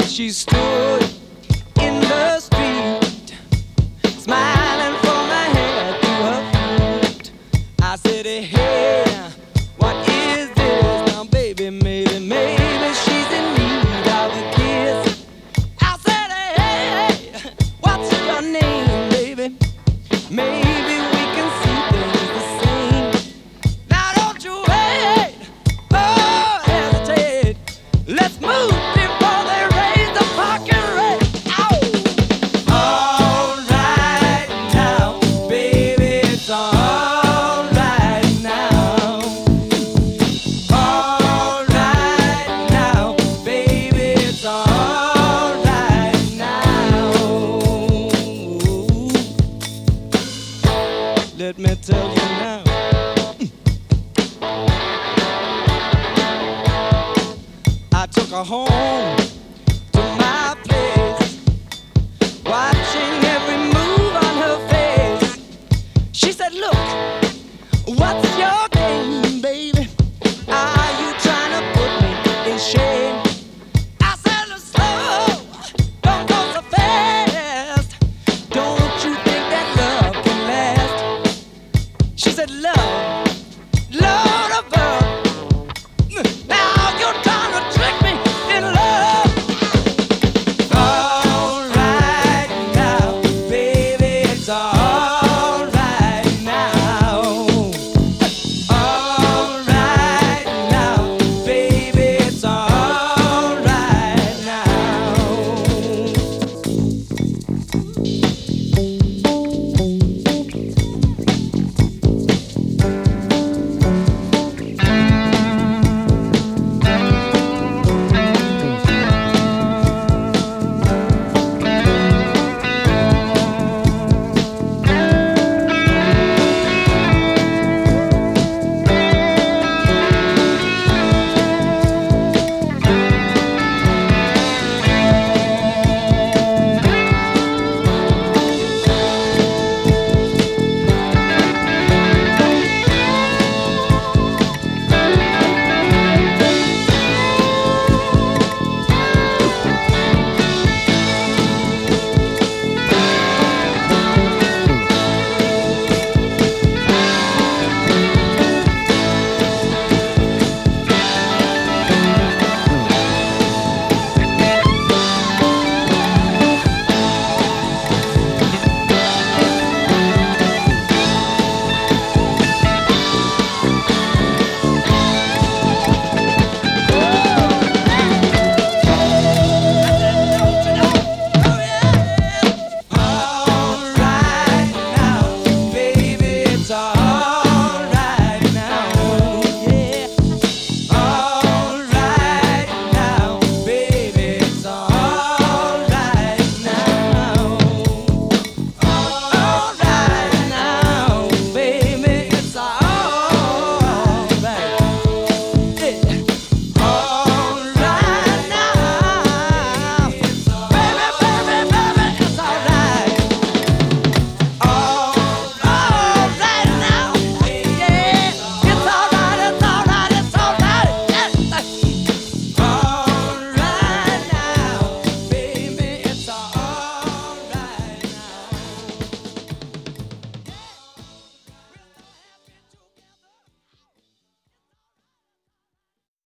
She stood in the street, smiling from her head to her feet. I said, hey, what is this? Now, baby, maybe she's in need of a kiss. I said, hey, what's your name, baby? Maybe we can see things the same. Now, don't you wait, oh, hesitate. Let's move before they raise the fucking rate. All right now, baby, it's all right now. All right now, baby, it's all right now. Let me tell you now. I took her home